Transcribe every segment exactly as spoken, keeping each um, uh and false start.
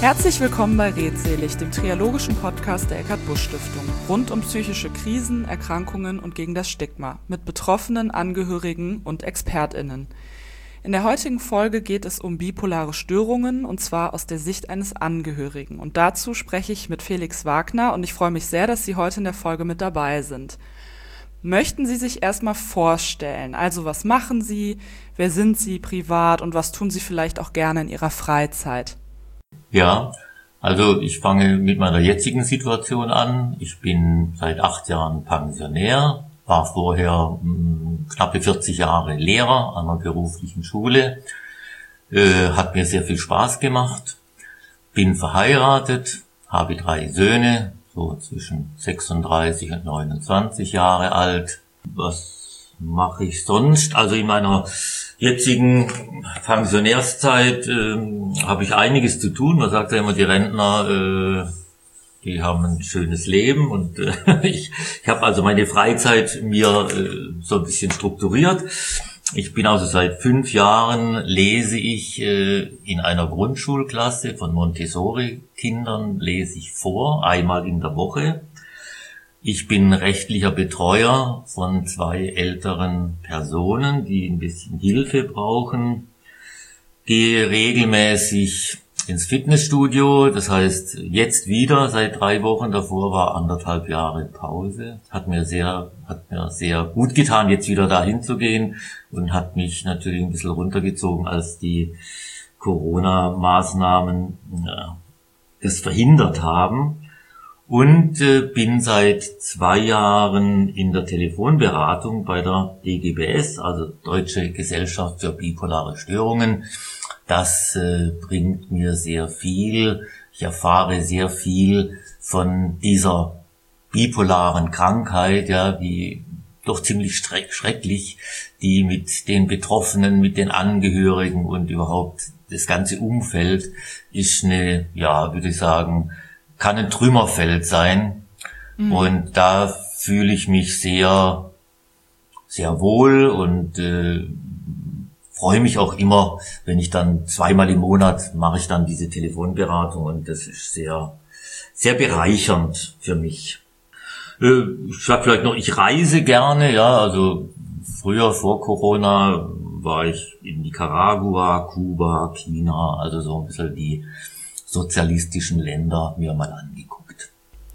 Herzlich willkommen bei Redselig, dem triologischen Podcast der Eckart-Busch-Stiftung, rund um psychische Krisen, Erkrankungen und gegen das Stigma, mit Betroffenen, Angehörigen und ExpertInnen. In der heutigen Folge geht es um bipolare Störungen, und zwar aus der Sicht eines Angehörigen. Und dazu spreche ich mit Felix Wagner, und ich freue mich sehr, dass Sie heute in der Folge mit dabei sind. Möchten Sie sich erstmal vorstellen? Also was machen Sie, wer sind Sie privat und was tun Sie vielleicht auch gerne in Ihrer Freizeit? Ja, also ich fange mit meiner jetzigen Situation an. Ich bin seit acht Jahren Pensionär, war vorher mh, knappe vierzig Jahre Lehrer an einer beruflichen Schule, äh, hat mir sehr viel Spaß gemacht, bin verheiratet, habe drei Söhne, so zwischen sechsunddreißig und neunundzwanzig Jahre alt. Was mache ich sonst? Also in meiner jetzigen Pensionärszeit ähm, habe ich einiges zu tun. Man sagt ja immer, die Rentner, äh, die haben ein schönes Leben, und äh, ich, ich habe also meine Freizeit mir äh, so ein bisschen strukturiert. Ich bin also seit fünf Jahren lese ich äh, in einer Grundschulklasse von Montessori-Kindern lese ich vor, einmal in der Woche. Ich bin rechtlicher Betreuer von zwei älteren Personen, die ein bisschen Hilfe brauchen. Gehe regelmäßig ins Fitnessstudio, das heißt jetzt wieder seit drei Wochen, davor war anderthalb Jahre Pause. Hat mir sehr, hat mir sehr gut getan, jetzt wieder dahin zu gehen, und hat mich natürlich ein bisschen runtergezogen, als die Corona-Maßnahmen ja, das verhindert haben. Und äh, bin seit zwei Jahren in der Telefonberatung bei der D G B S, also Deutsche Gesellschaft für bipolare Störungen. Das äh, bringt mir sehr viel. Ich erfahre sehr viel von dieser bipolaren Krankheit, ja, die doch ziemlich schreck- schrecklich, die mit den Betroffenen, mit den Angehörigen und überhaupt das ganze Umfeld ist eine, ja, würde ich sagen, kann ein Trümmerfeld sein. Mhm. Und da fühle ich mich sehr, sehr wohl und äh, freue mich auch immer, wenn ich dann zweimal im Monat mache ich dann diese Telefonberatung, und das ist sehr, sehr bereichernd für mich. Äh, ich sag vielleicht noch, ich reise gerne, ja, also früher vor Corona war ich in Nicaragua, Kuba, China, also so ein bisschen die sozialistischen Länder mir mal angeguckt.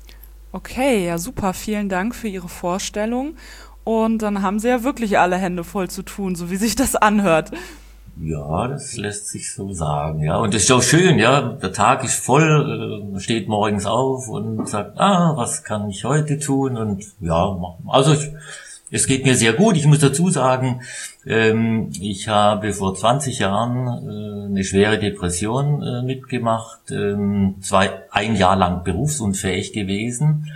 Okay, ja super, vielen Dank für Ihre Vorstellung. Und dann haben Sie ja wirklich alle Hände voll zu tun, so wie sich das anhört. Ja, das lässt sich so sagen, ja. Und das ist auch schön, ja. Der Tag ist voll, man steht morgens auf und sagt, ah, was kann ich heute tun? Und ja, also ich, es geht mir sehr gut. Ich muss dazu sagen, ähm, ich habe vor zwanzig Jahren äh, eine schwere Depression äh, mitgemacht, ähm, zwei, ein Jahr lang berufsunfähig gewesen.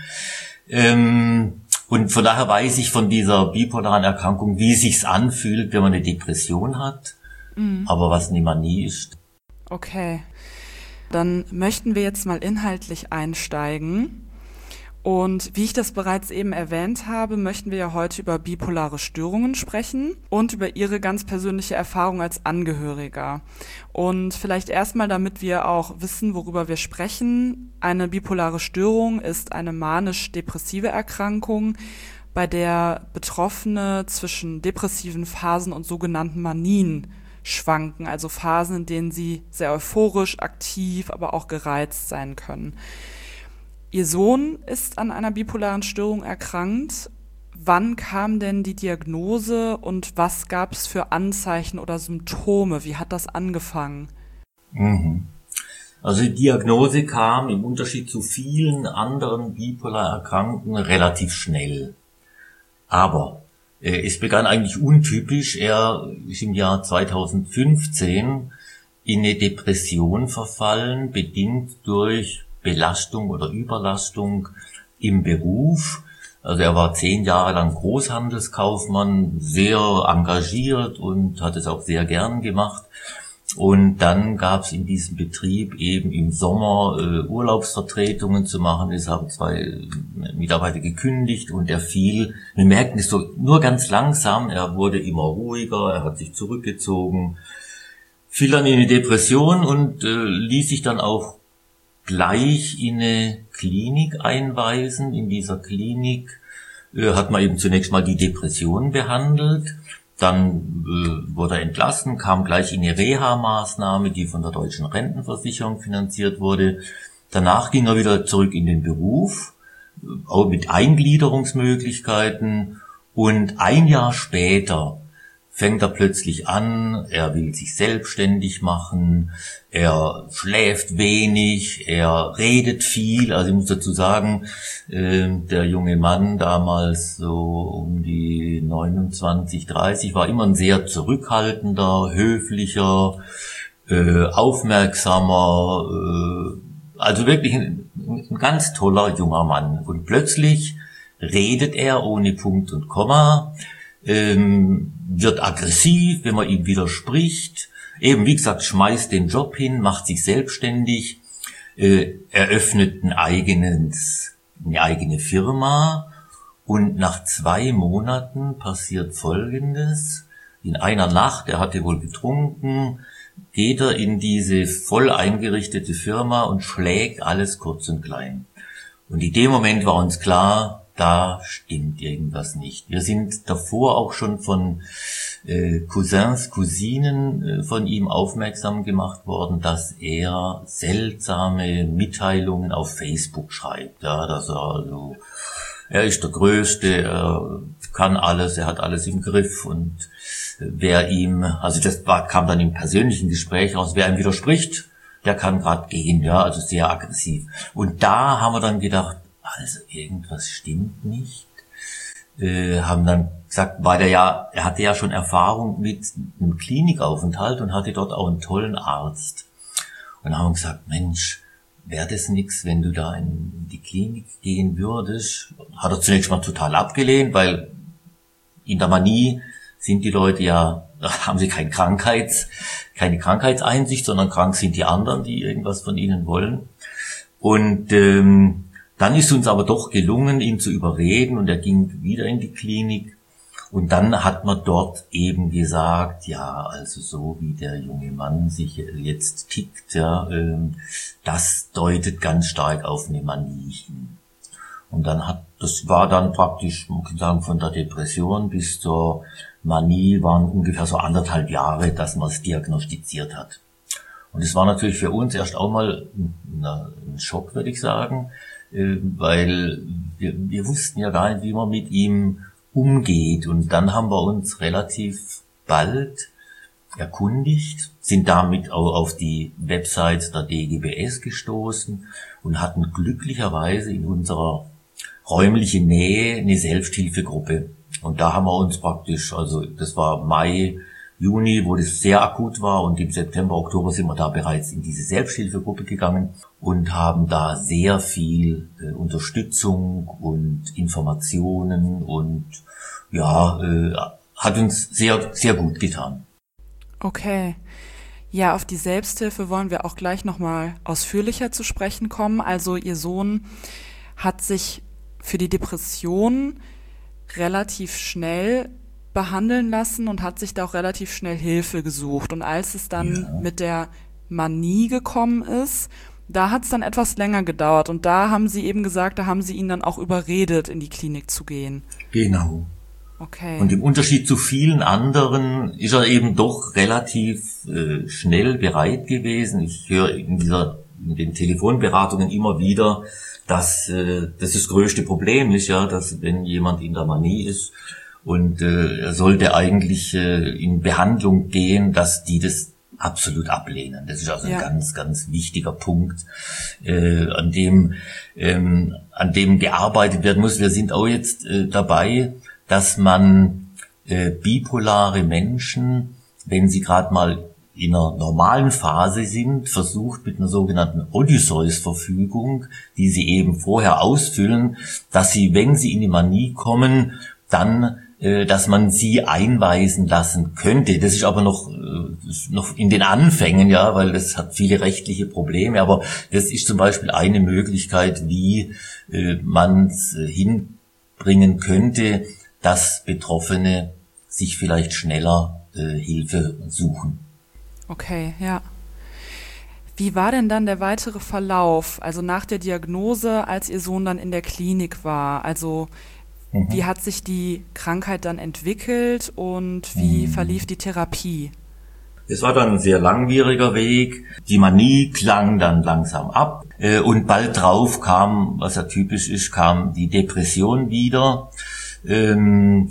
Ähm, und von daher weiß ich von dieser bipolaren Erkrankung, wie es sich anfühlt, wenn man eine Depression hat, mhm. aber was nie man nie ist. Okay, dann möchten wir jetzt mal inhaltlich einsteigen. Und wie ich das bereits eben erwähnt habe, möchten wir ja heute über bipolare Störungen sprechen und über Ihre ganz persönliche Erfahrung als Angehöriger. Und vielleicht erstmal, damit wir auch wissen, worüber wir sprechen. Eine bipolare Störung ist eine manisch-depressive Erkrankung, bei der Betroffene zwischen depressiven Phasen und sogenannten Manien schwanken, also Phasen, in denen sie sehr euphorisch, aktiv, aber auch gereizt sein können. Ihr Sohn ist an einer bipolaren Störung erkrankt. Wann kam denn die Diagnose und was gab es für Anzeichen oder Symptome? Wie hat das angefangen? Mhm. Also die Diagnose kam im Unterschied zu vielen anderen bipolar Erkrankten relativ schnell. Aber äh, es begann eigentlich untypisch. Er ist im Jahr zweitausendfünfzehn in eine Depression verfallen, bedingt durch Belastung oder Überlastung im Beruf. Also er war zehn Jahre lang Großhandelskaufmann, sehr engagiert und hat es auch sehr gern gemacht. Und dann gab es in diesem Betrieb eben im Sommer äh, Urlaubsvertretungen zu machen. Es haben zwei Mitarbeiter gekündigt und er fiel, wir merkten es so nur ganz langsam, er wurde immer ruhiger, er hat sich zurückgezogen, fiel dann in eine Depression und äh, ließ sich dann auch gleich in eine Klinik einweisen. In dieser Klinik äh, hat man eben zunächst mal die Depression behandelt. Dann äh, wurde er entlassen, kam gleich in eine Reha-Maßnahme, die von der Deutschen Rentenversicherung finanziert wurde. Danach ging er wieder zurück in den Beruf, auch mit Eingliederungsmöglichkeiten. Und ein Jahr später fängt er plötzlich an, er will sich selbstständig machen, er schläft wenig, er redet viel. Also ich muss dazu sagen, äh, der junge Mann damals so um die neunundzwanzig, dreißig war immer ein sehr zurückhaltender, höflicher, äh, aufmerksamer, äh, also wirklich ein, ein ganz toller junger Mann. Und plötzlich redet er ohne Punkt und Komma, ähm, wird aggressiv, wenn man ihm widerspricht, eben wie gesagt, schmeißt den Job hin, macht sich selbstständig, äh, eröffnet ein eigenes, eine eigene Firma und nach zwei Monaten passiert Folgendes. In einer Nacht, er hatte wohl getrunken, geht er in diese voll eingerichtete Firma und schlägt alles kurz und klein. Und in dem Moment war uns klar, da stimmt irgendwas nicht. Wir sind davor auch schon von äh, Cousins, Cousinen äh, von ihm aufmerksam gemacht worden, dass er seltsame Mitteilungen auf Facebook schreibt. Ja, dass er also, er ist der Größte, er kann alles, er hat alles im Griff und äh, wer ihm, also das war, kam dann im persönlichen Gespräch raus, wer ihm widerspricht, der kann gerade gehen, ja, also sehr aggressiv. Und da haben wir dann gedacht, also irgendwas stimmt nicht. Äh, haben dann gesagt, weil er ja, er hatte ja schon Erfahrung mit einem Klinikaufenthalt und hatte dort auch einen tollen Arzt. Und haben gesagt, Mensch, wäre das nix, wenn du da in die Klinik gehen würdest? Hat er zunächst mal total abgelehnt, weil in der Manie sind die Leute ja, da haben sie kein Krankheits, keine Krankheitseinsicht, sondern krank sind die anderen, die irgendwas von ihnen wollen. Und ähm, dann ist uns aber doch gelungen, ihn zu überreden und er ging wieder in die Klinik und dann hat man dort eben gesagt, ja, also so wie der junge Mann sich jetzt tickt, ja, ähm, das deutet ganz stark auf eine Manie hin. Und dann hat, das war dann praktisch, man kann sagen, von der Depression bis zur Manie waren ungefähr so anderthalb Jahre, dass man es diagnostiziert hat. Und es war natürlich für uns erst auch mal ein Schock, würde ich sagen, weil wir, wir wussten ja gar nicht, wie man mit ihm umgeht. Und dann haben wir uns relativ bald erkundigt, sind damit auch auf die Website der D G B S gestoßen und hatten glücklicherweise in unserer räumlichen Nähe eine Selbsthilfegruppe. Und da haben wir uns praktisch, also das war Mai, Juni, wo das sehr akut war und im September, Oktober sind wir da bereits in diese Selbsthilfegruppe gegangen und haben da sehr viel äh, Unterstützung und Informationen und ja, äh, hat uns sehr, sehr gut getan. Okay. Ja, auf die Selbsthilfe wollen wir auch gleich nochmal ausführlicher zu sprechen kommen. Also Ihr Sohn hat sich für die Depression relativ schnell behandeln lassen und hat sich da auch relativ schnell Hilfe gesucht. Und als es dann ja. mit der Manie gekommen ist, da hat es dann etwas länger gedauert. Und da haben Sie eben gesagt, da haben Sie ihn dann auch überredet, in die Klinik zu gehen. Genau. Okay. Und im Unterschied zu vielen anderen ist er eben doch relativ äh, schnell bereit gewesen. Ich höre in dieser in den Telefonberatungen immer wieder, dass äh, das das größte Problem ist, ja, dass wenn jemand in der Manie ist und äh, er sollte eigentlich äh, in Behandlung gehen, dass die das absolut ablehnen. Das ist also ja. ein ganz, ganz wichtiger Punkt, äh, an dem ähm, an dem gearbeitet werden muss. Wir sind auch jetzt äh, dabei, dass man äh, bipolare Menschen, wenn sie gerade mal in einer normalen Phase sind, versucht mit einer sogenannten Odysseus-Verfügung, die sie eben vorher ausfüllen, dass sie, wenn sie in die Manie kommen, dann, äh, dass man sie einweisen lassen könnte. Das ist aber noch, äh, noch in den Anfängen, ja, weil das hat viele rechtliche Probleme. Aber das ist zum Beispiel eine Möglichkeit, wie äh, man es äh, hinbringen könnte, dass Betroffene sich vielleicht schneller äh, Hilfe suchen. Okay, ja. Wie war denn dann der weitere Verlauf, also nach der Diagnose, als Ihr Sohn dann in der Klinik war? Also mhm. wie hat sich die Krankheit dann entwickelt und wie mhm. verlief die Therapie? Es war dann ein sehr langwieriger Weg. Die Manie klang dann langsam ab. Und bald drauf kam, was ja typisch ist, kam die Depression wieder. Dann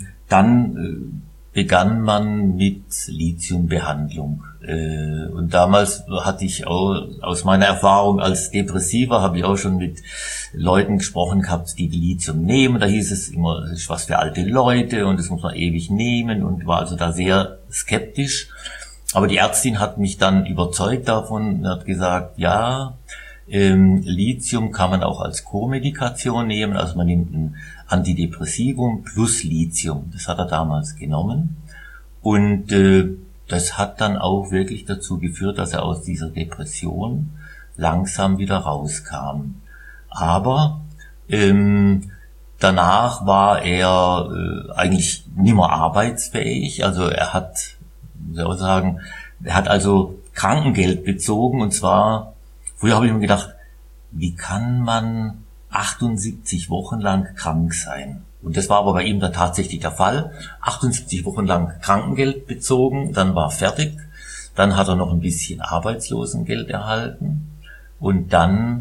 begann man mit Lithiumbehandlung. Und damals hatte ich auch, aus meiner Erfahrung als Depressiver, habe ich auch schon mit Leuten gesprochen gehabt, die Lithium nehmen. Da hieß es immer, das ist was für alte Leute und das muss man ewig nehmen und war also da sehr skeptisch. Aber die Ärztin hat mich dann überzeugt davon und hat gesagt, ja, ähm, Lithium kann man auch als Co-Medikation nehmen. Also man nimmt ein Antidepressivum plus Lithium. Das hat er damals genommen. Und äh, das hat dann auch wirklich dazu geführt, dass er aus dieser Depression langsam wieder rauskam. Aber ähm, danach war er äh, eigentlich nicht mehr arbeitsfähig. Also er hat, muss ich auch sagen, er hat also Krankengeld bezogen. Und zwar, früher habe ich mir gedacht, wie kann man achtundsiebzig Wochen lang krank sein? Und das war aber bei ihm dann tatsächlich der Fall. achtundsiebzig Wochen lang Krankengeld bezogen, dann war fertig. Dann hat er noch ein bisschen Arbeitslosengeld erhalten. Und dann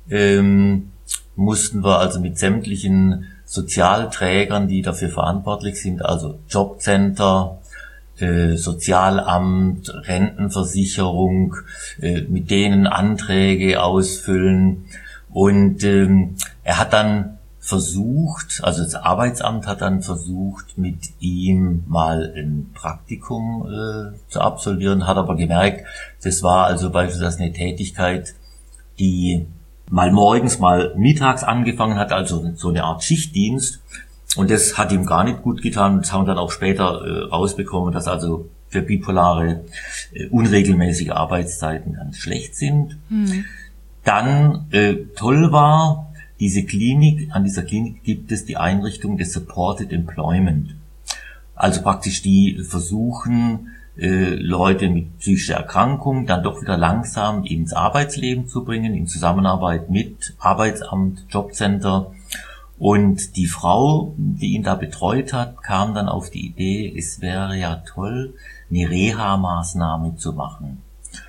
ähm, mussten wir also mit sämtlichen Sozialträgern, die dafür verantwortlich sind, also Jobcenter, äh, Sozialamt, Rentenversicherung, äh, mit denen Anträge ausfüllen. Und ähm, er hat dann versucht, also das Arbeitsamt hat dann versucht, mit ihm mal ein Praktikum äh, zu absolvieren, hat aber gemerkt, das war also beispielsweise eine Tätigkeit, die mal morgens, mal mittags angefangen hat, also so eine Art Schichtdienst. Und das hat ihm gar nicht gut getan. Das haben wir dann auch später äh, rausbekommen, dass also für bipolare äh, unregelmäßige Arbeitszeiten ganz schlecht sind. Mhm. Dann äh, toll war, diese Klinik, an dieser Klinik gibt es die Einrichtung des Supported Employment. Also praktisch die versuchen, äh, Leute mit psychischer Erkrankung dann doch wieder langsam ins Arbeitsleben zu bringen, in Zusammenarbeit mit Arbeitsamt, Jobcenter. Und die Frau, die ihn da betreut hat, kam dann auf die Idee, es wäre ja toll, eine Reha-Maßnahme zu machen.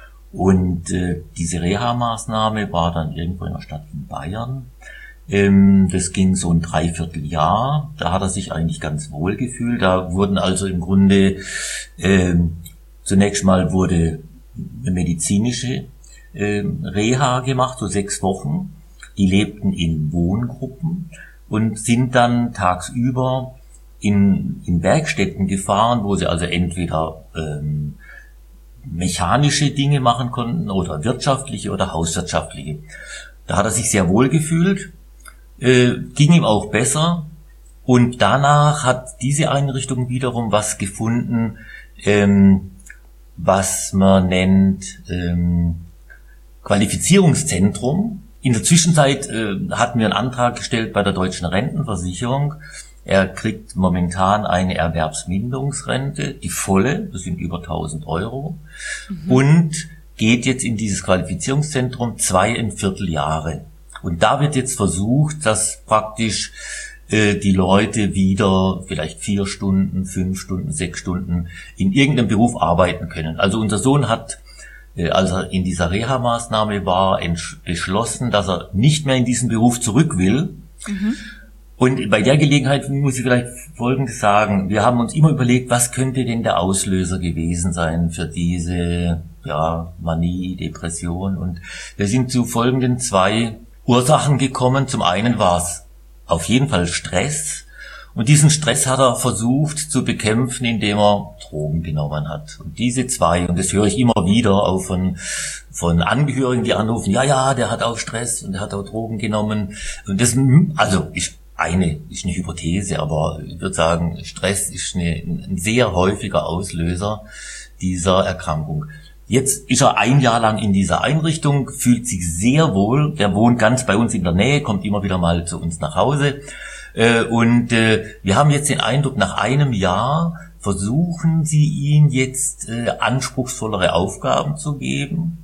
Und äh, diese Reha-Maßnahme war dann irgendwo in der Stadt in Bayern. Ähm, das ging so ein Dreivierteljahr. Da hat er sich eigentlich ganz wohl gefühlt. Da wurden also im Grunde ähm, zunächst mal wurde eine medizinische ähm, Reha gemacht, so sechs Wochen. Die lebten in Wohngruppen und sind dann tagsüber in, in Werkstätten gefahren, wo sie also entweder ähm, mechanische Dinge machen konnten oder wirtschaftliche oder hauswirtschaftliche. Da hat er sich sehr wohl gefühlt, äh, ging ihm auch besser und danach hat diese Einrichtung wiederum was gefunden, ähm, was man nennt ähm, Qualifizierungszentrum. In der Zwischenzeit äh, hatten wir einen Antrag gestellt bei der Deutschen Rentenversicherung. Er kriegt momentan eine Erwerbsminderungsrente, die volle, das sind über tausend Euro, mhm. und geht jetzt in dieses Qualifizierungszentrum zweieinviertel Jahre. Und da wird jetzt versucht, dass praktisch äh, die Leute wieder vielleicht vier Stunden, fünf Stunden, sechs Stunden in irgendeinem Beruf arbeiten können. Also unser Sohn hat, äh, als er in dieser Reha-Maßnahme war, entsch- beschlossen, dass er nicht mehr in diesen Beruf zurück will. Mhm. Und bei der Gelegenheit muss ich vielleicht Folgendes sagen. Wir haben uns immer überlegt, was könnte denn der Auslöser gewesen sein für diese ja, Manie, Depression. Und wir sind zu folgenden zwei Ursachen gekommen. Zum einen war es auf jeden Fall Stress. Und diesen Stress hat er versucht zu bekämpfen, indem er Drogen genommen hat. Und diese zwei, und das höre ich immer wieder auch von, von Angehörigen, die anrufen, ja, ja, der hat auch Stress und der hat auch Drogen genommen. Und das, also ich Eine ist eine Hypothese, aber ich würde sagen, Stress ist eine, ein sehr häufiger Auslöser dieser Erkrankung. Jetzt ist er ein Jahr lang in dieser Einrichtung, fühlt sich sehr wohl. Der wohnt ganz bei uns in der Nähe, kommt immer wieder mal zu uns nach Hause. Und wir haben jetzt den Eindruck, nach einem Jahr versuchen sie ihn jetzt anspruchsvollere Aufgaben zu geben.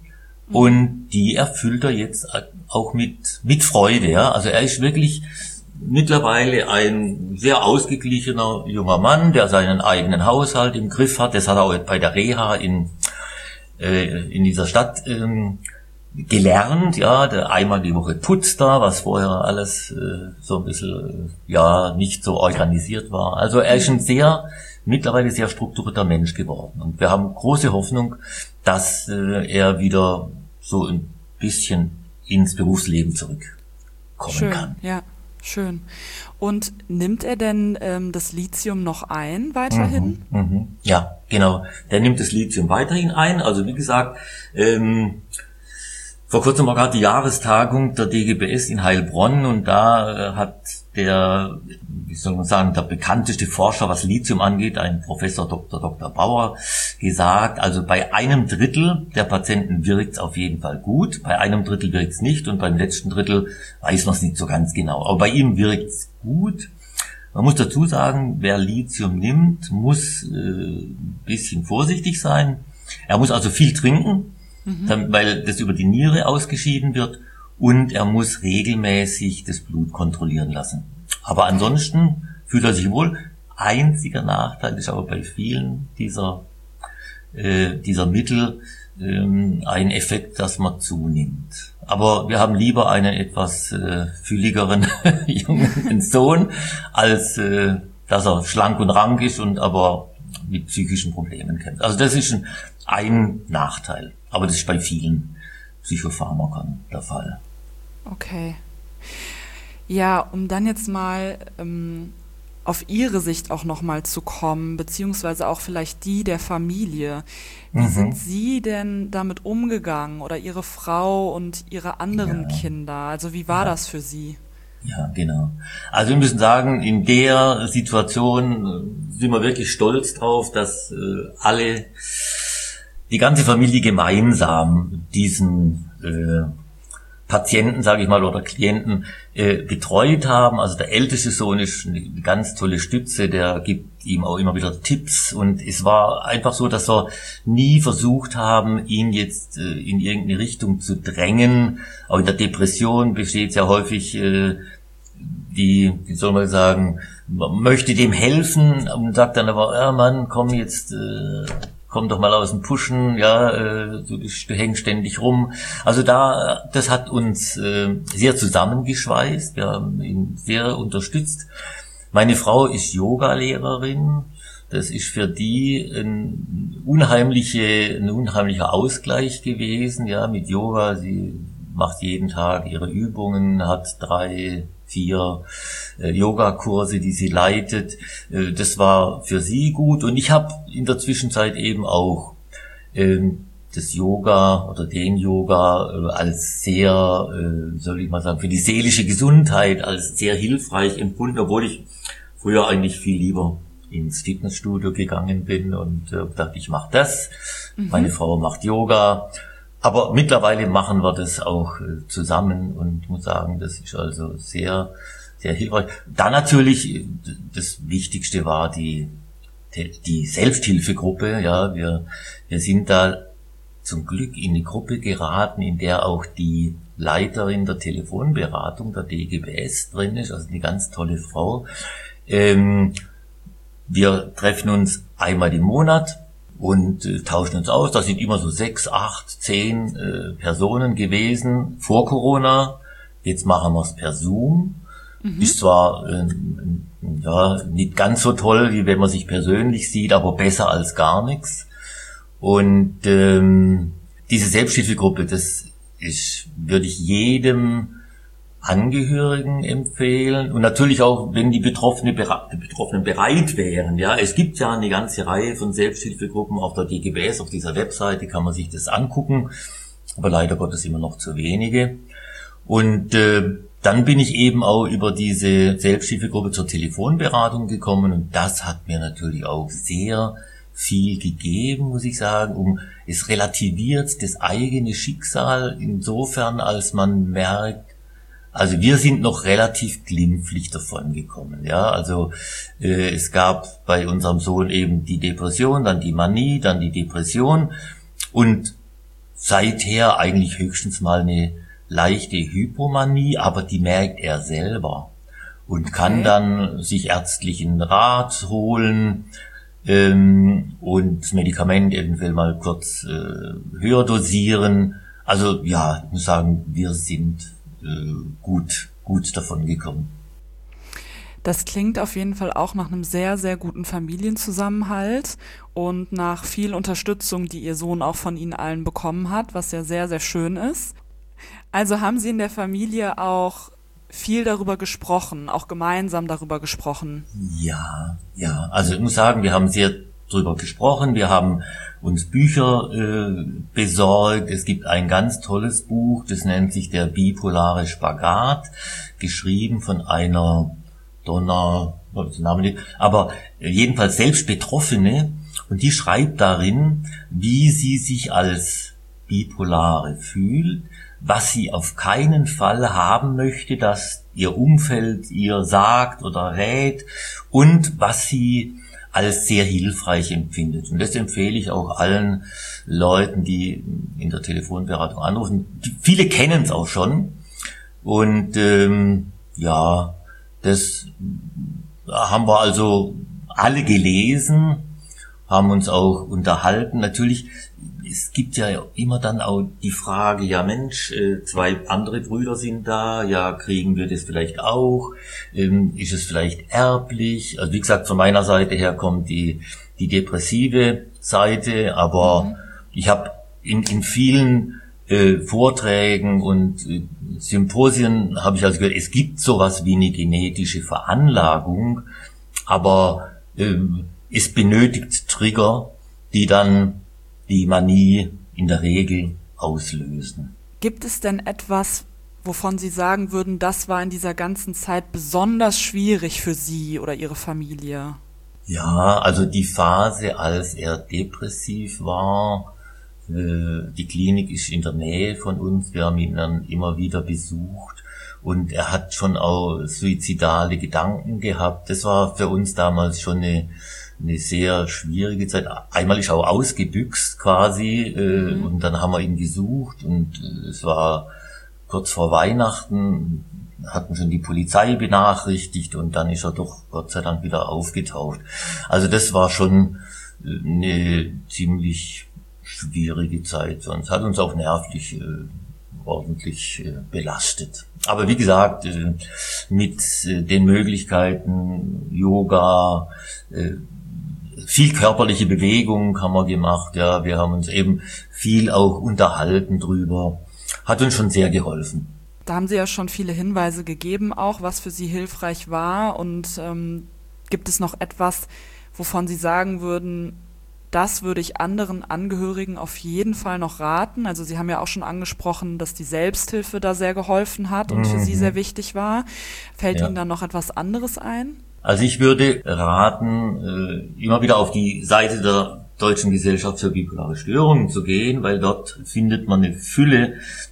Mhm. Und die erfüllt er jetzt auch mit, mit Freude, ja. Also er ist wirklich mittlerweile ein sehr ausgeglichener junger Mann, der seinen eigenen Haushalt im Griff hat. Das hat er auch bei der Reha in, äh, in dieser Stadt, ähm, gelernt, ja, der einmal die Woche putzt da, was vorher alles äh, so ein bisschen, äh, ja, nicht so organisiert war. Also er ist ein sehr, mittlerweile sehr strukturierter Mensch geworden. Und wir haben große Hoffnung, dass äh, er wieder so ein bisschen ins Berufsleben zurückkommen Schön, kann. Ja, schön. Und nimmt er denn ähm, das Lithium noch ein, weiterhin? Mhm, mhm. Ja, genau. Der nimmt das Lithium weiterhin ein. Also wie gesagt, ähm, vor kurzem war gerade die Jahrestagung der D G B S in Heilbronn und da äh, hat der, wie soll man sagen, der bekannteste Forscher, was Lithium angeht, ein Professor Doktor Doktor Bauer, gesagt, also bei einem Drittel der Patienten wirkt es auf jeden Fall gut, bei einem Drittel wirkt es nicht und beim letzten Drittel weiß man es nicht so ganz genau. Aber bei ihm wirkt es gut. Man muss dazu sagen, wer Lithium nimmt, muss äh, ein bisschen vorsichtig sein. Er muss also viel trinken, Mhm. weil das über die Niere ausgeschieden wird und er muss regelmäßig das Blut kontrollieren lassen. Aber ansonsten fühlt er sich wohl. Einziger Nachteil ist aber bei vielen dieser äh, dieser Mittel ähm, ein Effekt, dass man zunimmt. Aber wir haben lieber einen etwas äh, fülligeren jungen Sohn, als äh, dass er schlank und rank ist und aber mit psychischen Problemen kämpft. Also das ist ein, ein Nachteil. Aber das ist bei vielen Psychopharmakern der Fall. Okay. Ja, um dann jetzt mal ähm, auf Ihre Sicht auch nochmal zu kommen, beziehungsweise auch vielleicht die der Familie. Wie mhm. sind Sie denn damit umgegangen oder Ihre Frau und Ihre anderen ja. Kinder? Also wie war ja. das für Sie? Ja, genau. Also wir müssen sagen, in der Situation sind wir wirklich stolz drauf, dass äh, alle, die ganze Familie gemeinsam diesen äh, Patienten, sage ich mal, oder Klienten äh, betreut haben. Also der älteste Sohn ist eine ganz tolle Stütze, der gibt ihm auch immer wieder Tipps und es war einfach so, dass wir nie versucht haben, ihn jetzt äh, in irgendeine Richtung zu drängen. Auch in der Depression besteht ja häufig äh, die, wie soll man sagen, man möchte dem helfen und sagt dann aber, ja Mann, komm jetzt, äh, komm doch mal aus dem Pushen, ja, äh, du, du hängst ständig rum. Also da, das hat uns äh, sehr zusammengeschweißt, wir haben ihn sehr unterstützt. Meine Frau ist Yoga-Lehrerin, das ist für die ein, unheimliche, ein unheimlicher Ausgleich gewesen, ja, mit Yoga. Sie macht jeden Tag ihre Übungen, hat drei vier äh, Yogakurse, die sie leitet. Äh, das war für sie gut und ich habe in der Zwischenzeit eben auch ähm, das Yoga oder den Yoga äh, als sehr, äh, wie soll ich mal sagen, für die seelische Gesundheit als sehr hilfreich empfunden, obwohl ich früher eigentlich viel lieber ins Fitnessstudio gegangen bin und äh, dachte, ich mache das. Mhm. Meine Frau macht Yoga. Aber mittlerweile machen wir das auch äh, zusammen und muss sagen, das ist also sehr, sehr hilfreich. Dann natürlich, das Wichtigste war die, die Selbsthilfegruppe. Ja, wir, wir sind da zum Glück in die Gruppe geraten, in der auch die Leiterin der Telefonberatung der D G B S drin ist, also eine ganz tolle Frau. Ähm, wir treffen uns einmal im Monat und äh, tauschen uns aus. Da sind immer so sechs, acht, zehn äh, Personen gewesen vor Corona. Jetzt machen wir es per Zoom. Mhm. Ist zwar äh, ja nicht ganz so toll, wie wenn man sich persönlich sieht, aber besser als gar nichts. Und ähm, diese Selbsthilfegruppe, das ist, würde ich jedem Angehörigen empfehlen und natürlich auch, wenn die Betroffene, die Betroffenen bereit wären. Ja, es gibt ja eine ganze Reihe von Selbsthilfegruppen auf der D G B S, auf dieser Webseite kann man sich das angucken, aber leider Gottes immer noch zu wenige. Und äh, dann bin ich eben auch über diese Selbsthilfegruppe zur Telefonberatung gekommen und das hat mir natürlich auch sehr viel gegeben, muss ich sagen, um es relativiert das eigene Schicksal insofern, als man merkt, also wir sind noch relativ glimpflich davon gekommen, ja, also äh, es gab bei unserem Sohn eben die Depression, dann die Manie, dann die Depression und seither eigentlich höchstens mal eine leichte Hypomanie, aber die merkt er selber und kann Okay. dann sich ärztlichen Rat holen ähm, und das Medikament eventuell mal kurz äh, höher dosieren. Also ja, ich muss sagen, wir sind äh, gut, gut davon gekommen. Das klingt auf jeden Fall auch nach einem sehr, sehr guten Familienzusammenhalt und nach viel Unterstützung, die Ihr Sohn auch von Ihnen allen bekommen hat, was ja sehr, sehr schön ist. Also haben Sie in der Familie auch viel darüber gesprochen, auch gemeinsam darüber gesprochen? Ja, ja. Also ich muss sagen, wir haben sehr drüber gesprochen. Wir haben uns Bücher äh, besorgt. Es gibt ein ganz tolles Buch, das nennt sich Der bipolare Spagat, geschrieben von einer Donna, was ist der Name nicht, aber jedenfalls selbst Betroffene, und die schreibt darin, wie sie sich als Bipolare fühlt, was sie auf keinen Fall haben möchte, dass ihr Umfeld ihr sagt oder rät, und was sie als sehr hilfreich empfindet. Und das empfehle ich auch allen Leuten, die in der Telefonberatung anrufen. Die, viele kennen es auch schon. Und ähm, ja, das haben wir also alle gelesen, haben uns auch unterhalten. Natürlich, es gibt ja immer dann auch die Frage, ja Mensch, zwei andere Brüder sind da, ja, kriegen wir das vielleicht auch? Ist es vielleicht erblich? Also wie gesagt, von meiner Seite her kommt die, die depressive Seite, aber mhm. ich habe in, in vielen äh, Vorträgen und äh, Symposien habe ich also gehört, es gibt sowas wie eine genetische Veranlagung, aber äh, es benötigt Trigger, die dann die Manie in der Regel auslösen. Gibt es denn etwas, wovon Sie sagen würden, das war in dieser ganzen Zeit besonders schwierig für Sie oder Ihre Familie? Ja, also die Phase, als er depressiv war, äh, die Klinik ist in der Nähe von uns, wir haben ihn dann immer wieder besucht und er hat schon auch suizidale Gedanken gehabt. Das war für uns damals schon eine eine sehr schwierige Zeit. Einmal ist er auch ausgebüxt quasi äh, mhm. und dann haben wir ihn gesucht und äh, es war kurz vor Weihnachten, hatten schon die Polizei benachrichtigt und dann ist er doch Gott sei Dank wieder aufgetaucht. Also das war schon eine ziemlich schwierige Zeit, sonst hat uns auch nervlich äh, ordentlich äh, belastet. Aber wie gesagt, äh, mit äh, den Möglichkeiten Yoga, äh, viel körperliche Bewegung haben wir gemacht, ja, wir haben uns eben viel auch unterhalten drüber, hat uns schon sehr geholfen. Da haben Sie ja schon viele Hinweise gegeben, auch was für Sie hilfreich war, und ähm, gibt es noch etwas, wovon Sie sagen würden, das würde ich anderen Angehörigen auf jeden Fall noch raten? Also Sie haben ja auch schon angesprochen, dass die Selbsthilfe da sehr geholfen hat und mhm. für Sie sehr wichtig war. Fällt ja. Ihnen da noch etwas anderes ein? Also ich würde raten, immer wieder auf die Seite der Deutschen Gesellschaft für bipolare Störungen zu gehen, weil dort findet man eine Fülle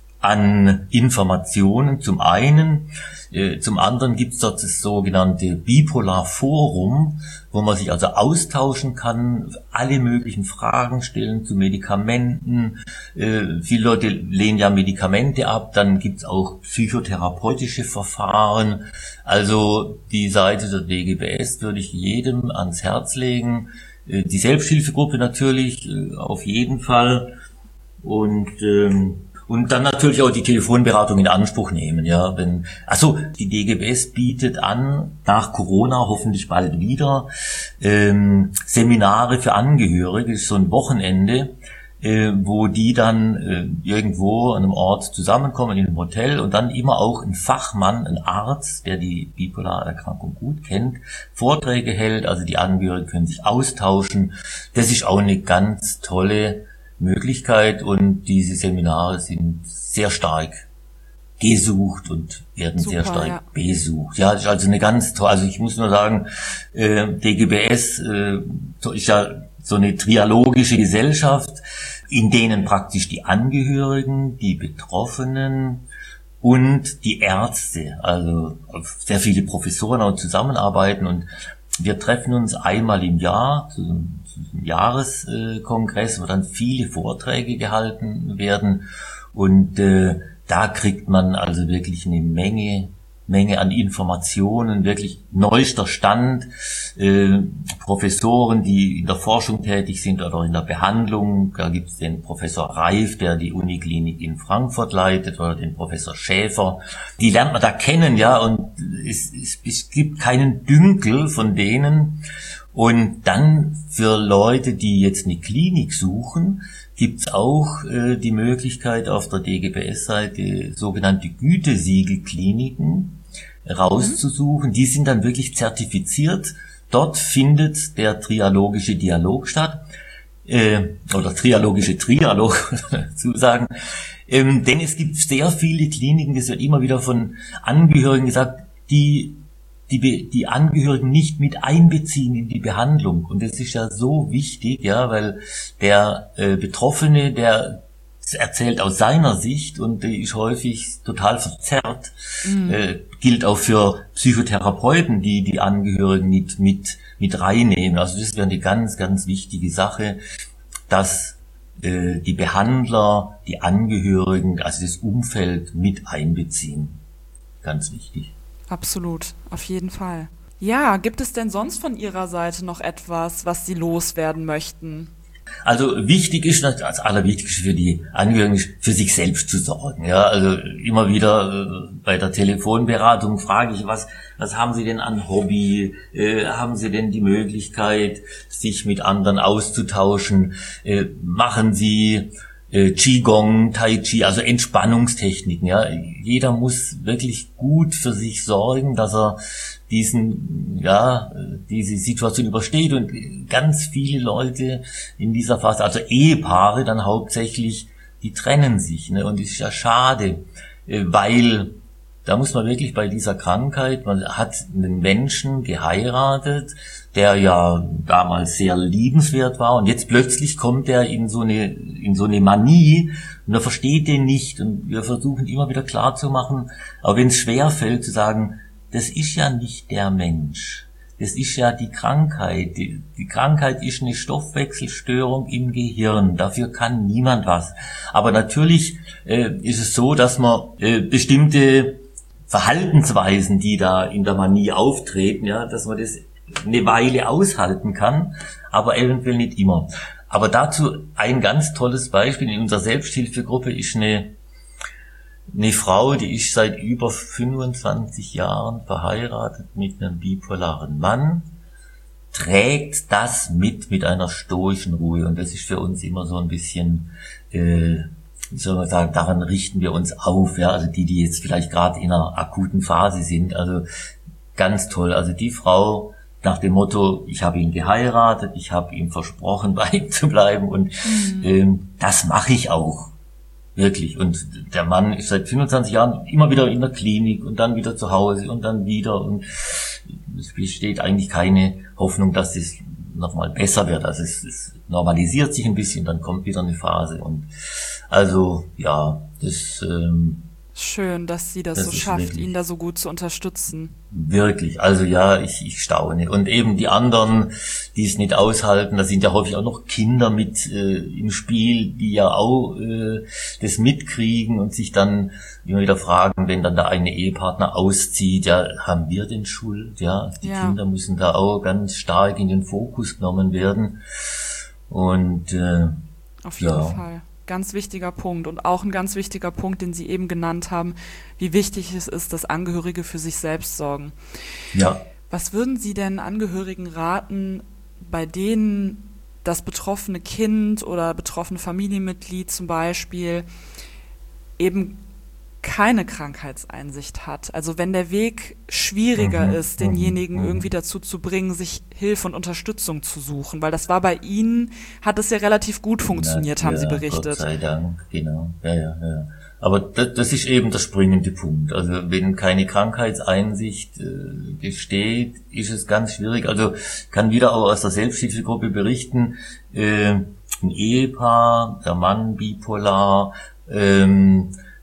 an Informationen. Zum einen, zum anderen gibt es dort das sogenannte Bipolar Forum, wo man sich also austauschen kann, alle möglichen Fragen stellen zu Medikamenten. Äh, viele Leute lehnen ja Medikamente ab, dann gibt's auch psychotherapeutische Verfahren. Also die Seite der D G B S würde ich jedem ans Herz legen. Äh, die Selbsthilfegruppe natürlich, äh, auf jeden Fall. Und ähm, Und dann natürlich auch die Telefonberatung in Anspruch nehmen, ja. Wenn, also die D G B S bietet an, nach Corona hoffentlich bald wieder, ähm, Seminare für Angehörige, das ist so ein Wochenende, äh, wo die dann äh, irgendwo an einem Ort zusammenkommen, in einem Hotel, und dann immer auch ein Fachmann, ein Arzt, der die bipolare Erkrankung gut kennt, Vorträge hält, also die Angehörigen können sich austauschen. Das ist auch eine ganz tolle Möglichkeit, und diese Seminare sind sehr stark gesucht und werden Super, sehr stark ja. besucht. Ja, das ist also eine ganz tolle, also ich muss nur sagen, äh, D G B S äh, ist ja so eine trialogische Gesellschaft, in denen praktisch die Angehörigen, die Betroffenen und die Ärzte, also sehr viele Professoren auch zusammenarbeiten, und wir treffen uns einmal im Jahr zu, zu einem Jahreskongress, wo dann viele Vorträge gehalten werden. Und äh, da kriegt man also wirklich eine Menge Menge an Informationen, wirklich neuester Stand, äh, Professoren, die in der Forschung tätig sind oder in der Behandlung. Da gibt es den Professor Reif, der die Uniklinik in Frankfurt leitet, oder den Professor Schäfer. Die lernt man da kennen, ja, und es, es, es gibt keinen Dünkel von denen. Und dann für Leute, die jetzt eine Klinik suchen, gibt's auch äh, die Möglichkeit auf der D G B S-Seite sogenannte Gütesiegelkliniken rauszusuchen. Die sind dann wirklich zertifiziert. Dort findet der trialogische Dialog statt, äh, oder trialogische Trialog, zu sagen. Ähm, denn es gibt sehr viele Kliniken, das wird immer wieder von Angehörigen gesagt, die die die Angehörigen nicht mit einbeziehen in die Behandlung. Und das ist ja so wichtig, ja, weil der äh, Betroffene, der erzählt aus seiner Sicht und die ist häufig total verzerrt. Mhm. Äh, gilt auch für Psychotherapeuten, die die Angehörigen nicht mit mit reinnehmen. Also das wäre eine ganz, ganz wichtige Sache, dass äh, die Behandler, die Angehörigen, also das Umfeld mit einbeziehen. Ganz wichtig. Absolut, auf jeden Fall. Ja, gibt es denn sonst von Ihrer Seite noch etwas, was Sie loswerden möchten? Also wichtig ist, das Allerwichtigste für die Angehörigen ist, für sich selbst zu sorgen. Ja, also immer wieder äh, bei der Telefonberatung frage ich, was, was haben Sie denn an Hobby? Äh, haben Sie denn die Möglichkeit, sich mit anderen auszutauschen? Äh, machen Sie äh, Qigong, Tai Chi, also Entspannungstechniken? Ja, jeder muss wirklich gut für sich sorgen, dass er diesen, ja, diese Situation übersteht, und ganz viele Leute in dieser Phase, also Ehepaare dann hauptsächlich, die trennen sich, ne, und das ist ja schade, weil da muss man wirklich bei dieser Krankheit, man hat einen Menschen geheiratet, der ja damals sehr liebenswert war, und jetzt plötzlich kommt er in so eine, in so eine Manie, und er versteht den nicht, und wir versuchen immer wieder klarzumachen, aber wenn es schwerfällt zu sagen, das ist ja nicht der Mensch. Das ist ja die Krankheit. Die, die Krankheit ist eine Stoffwechselstörung im Gehirn. Dafür kann niemand was. Aber natürlich äh, ist es so, dass man äh, bestimmte Verhaltensweisen, die da in der Manie auftreten, ja, dass man das eine Weile aushalten kann, aber eventuell nicht immer. Aber dazu ein ganz tolles Beispiel in unserer Selbsthilfegruppe ist eine Eine Frau, die ist seit über fünfundzwanzig Jahren verheiratet mit einem bipolaren Mann, trägt das mit, mit einer stoischen Ruhe. Und das ist für uns immer so ein bisschen, äh, wie soll man sagen, daran richten wir uns auf. Ja, also die, die jetzt vielleicht gerade in einer akuten Phase sind. Also ganz toll. Also die Frau nach dem Motto, ich habe ihn geheiratet, ich habe ihm versprochen, bei ihm zu bleiben, und mhm. ähm, das mache ich auch. Wirklich. Und der Mann ist seit fünfundzwanzig Jahren immer wieder in der Klinik und dann wieder zu Hause und dann wieder, und es besteht eigentlich keine Hoffnung, dass es nochmal besser wird. Also es, es normalisiert sich ein bisschen, dann kommt wieder eine Phase, und also ja, das ähm, schön, dass sie das, das so schafft, ihn da so gut zu unterstützen. Wirklich, also ja, ich, ich staune. Und eben die anderen, die es nicht aushalten, da sind ja häufig auch noch Kinder mit äh, im Spiel, die ja auch äh, das mitkriegen und sich dann immer wieder fragen, wenn dann der eine Ehepartner auszieht, ja, haben wir denn Schuld? Ja, die ja. Kinder müssen da auch ganz stark in den Fokus genommen werden. Und äh, auf jeden ja. Fall. Ganz wichtiger Punkt, und auch ein ganz wichtiger Punkt, den Sie eben genannt haben, wie wichtig es ist, dass Angehörige für sich selbst sorgen. Ja. Was würden Sie denn Angehörigen raten, bei denen das betroffene Kind oder betroffene Familienmitglied zum Beispiel eben keine Krankheitseinsicht hat? Also wenn der Weg schwieriger mhm. ist, denjenigen mhm. irgendwie dazu zu bringen, sich Hilfe und Unterstützung zu suchen, weil das war bei Ihnen, hat es ja relativ gut funktioniert, ja, haben ja, Sie berichtet. Gott sei Dank, genau. Ja, ja, ja. Aber das, das ist eben der springende Punkt. Also wenn keine Krankheitseinsicht äh, besteht, ist es ganz schwierig. Also ich kann wieder auch aus der Selbsthilfegruppe berichten, äh, ein Ehepaar, der Mann bipolar, ähm,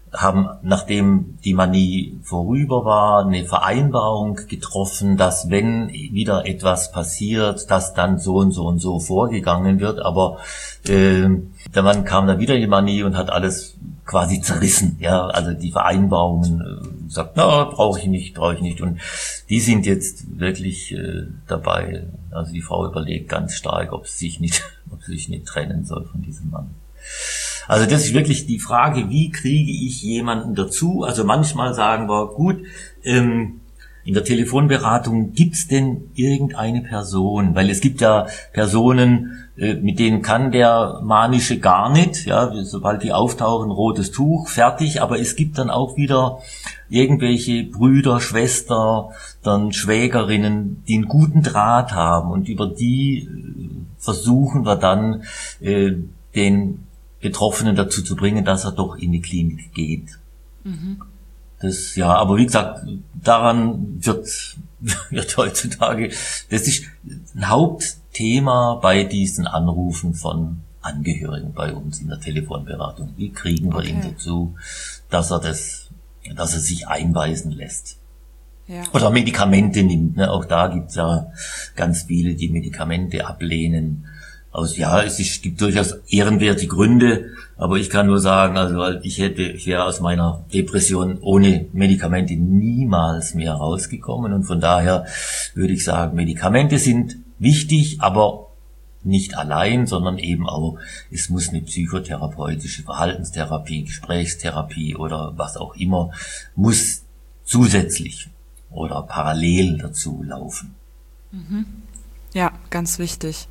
haben, nachdem die Manie vorüber war, eine Vereinbarung getroffen, dass wenn wieder etwas passiert, dass dann so und so und so vorgegangen wird. Aber äh, der Mann kam dann wieder in die Manie und hat alles quasi zerrissen. Ja, also die Vereinbarungen äh, sagt, na, brauche ich nicht, brauche ich nicht. Und die sind jetzt wirklich äh, dabei. Also die Frau überlegt ganz stark, ob sie sich nicht, ob sie sich nicht trennen soll von diesem Mann. Also das ist wirklich die Frage, wie kriege ich jemanden dazu? Also manchmal sagen wir, gut, ähm, in der Telefonberatung gibt's denn irgendeine Person? Weil es gibt ja Personen, äh, mit denen kann der Manische gar nicht, ja, sobald die auftauchen, rotes Tuch, fertig. Aber es gibt dann auch wieder irgendwelche Brüder, Schwester, dann Schwägerinnen, die einen guten Draht haben. Und über die äh, versuchen wir dann, äh, den Betroffenen dazu zu bringen, dass er doch in die Klinik geht. Mhm. Das, ja, aber wie gesagt, daran wird, wird heutzutage, das ist ein Hauptthema bei diesen Anrufen von Angehörigen bei uns in der Telefonberatung. Wie kriegen wir okay. ihn dazu, dass er das, dass er sich einweisen lässt? Ja. Oder Medikamente nimmt, ne? Auch da gibt's ja ganz viele, die Medikamente ablehnen. Also ja, es ist, gibt durchaus ehrenwerte Gründe, aber ich kann nur sagen, also ich hätte, ich wäre aus meiner Depression ohne Medikamente niemals mehr rausgekommen und von daher würde ich sagen, Medikamente sind wichtig, aber nicht allein, sondern eben auch, es muss eine psychotherapeutische Verhaltenstherapie, Gesprächstherapie oder was auch immer, muss zusätzlich oder parallel dazu laufen. Mhm. Ja, ganz wichtig.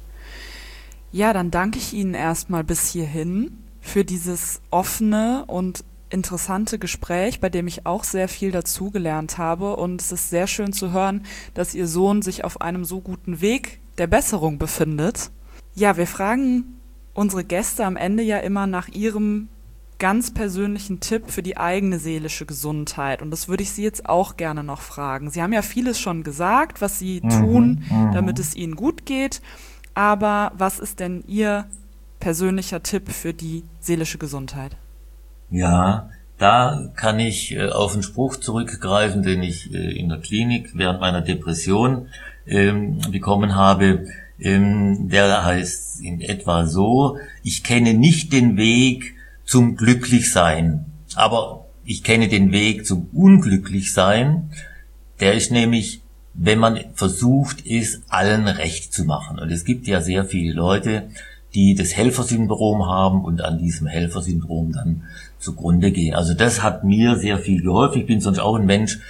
Ja, dann danke ich Ihnen erstmal bis hierhin für dieses offene und interessante Gespräch, bei dem ich auch sehr viel dazugelernt habe. Und es ist sehr schön zu hören, dass Ihr Sohn sich auf einem so guten Weg der Besserung befindet. Ja, wir fragen unsere Gäste am Ende ja immer nach ihrem ganz persönlichen Tipp für die eigene seelische Gesundheit. Und das würde ich Sie jetzt auch gerne noch fragen. Sie haben ja vieles schon gesagt, was Sie mhm, tun, mhm. damit es Ihnen gut geht. Aber was ist denn Ihr persönlicher Tipp für die seelische Gesundheit? Ja, da kann ich äh, auf einen Spruch zurückgreifen, den ich äh, in der Klinik während meiner Depression ähm, bekommen habe. Ähm, der heißt in etwa so: Ich kenne nicht den Weg zum Glücklichsein, aber ich kenne den Weg zum Unglücklichsein. Der ist nämlich, wenn man versucht ist, allen recht zu machen. Und es gibt ja sehr viele Leute, die das Helfersyndrom haben und an diesem Helfersyndrom dann zugrunde gehen. Also das hat mir sehr viel geholfen. Ich bin sonst auch ein Mensch,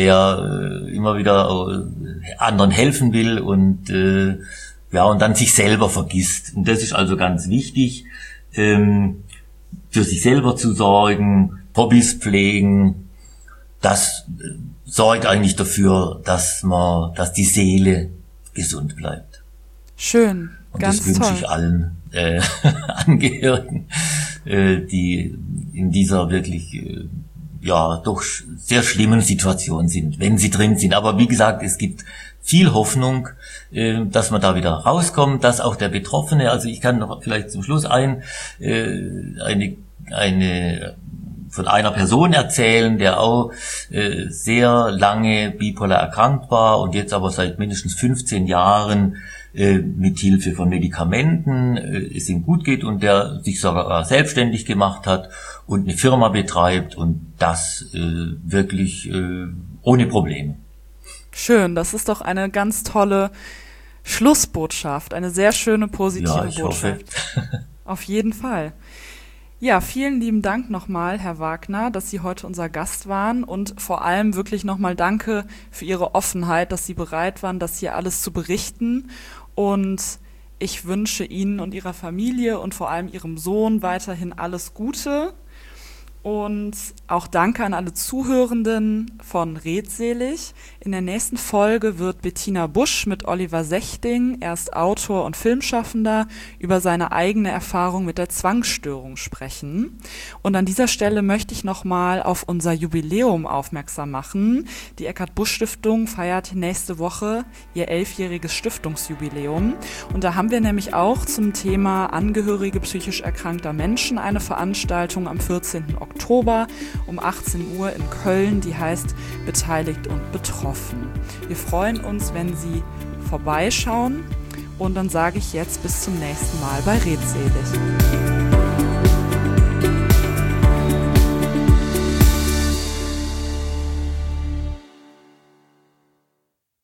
der äh, immer wieder äh, anderen helfen will und äh, ja und dann sich selber vergisst. Und das ist also ganz wichtig, ähm, für sich selber zu sorgen, Hobbys pflegen. Das äh, sorgt eigentlich dafür, dass man, dass die Seele gesund bleibt. Schön, und ganz toll. Und das wünsche ich allen äh, Angehörigen, äh, die in dieser wirklich äh, ja doch sehr schlimmen Situation sind, wenn sie drin sind. Aber wie gesagt, es gibt viel Hoffnung, äh, dass man da wieder rauskommt, dass auch der Betroffene, also ich kann noch vielleicht zum Schluss ein äh, eine eine von einer Person erzählen, der auch äh, sehr lange bipolar erkrankt war und jetzt aber seit mindestens fünfzehn Jahren äh, mit Hilfe von Medikamenten äh, es ihm gut geht und der sich sogar selbstständig gemacht hat und eine Firma betreibt und das äh, wirklich äh, ohne Probleme. Schön, das ist doch eine ganz tolle Schlussbotschaft, eine sehr schöne positive ja, ich Botschaft. Hoffe. Auf jeden Fall. Ja, vielen lieben Dank nochmal, Herr Wagner, dass Sie heute unser Gast waren und vor allem wirklich nochmal danke für Ihre Offenheit, dass Sie bereit waren, das hier alles zu berichten und ich wünsche Ihnen und Ihrer Familie und vor allem Ihrem Sohn weiterhin alles Gute und auch danke an alle Zuhörenden von Redselig. In der nächsten Folge wird Bettina Busch mit Oliver Sechting, er ist Autor und Filmschaffender, über seine eigene Erfahrung mit der Zwangsstörung sprechen. Und an dieser Stelle möchte ich nochmal auf unser Jubiläum aufmerksam machen. Die Eckart-Busch-Stiftung feiert nächste Woche ihr elfjähriges Stiftungsjubiläum. Und da haben wir nämlich auch zum Thema Angehörige psychisch erkrankter Menschen eine Veranstaltung am vierzehnten Oktober Oktober um achtzehn Uhr in Köln, die heißt Beteiligt und Betroffen. Wir freuen uns, wenn Sie vorbeischauen und dann sage ich jetzt bis zum nächsten Mal bei Redselig.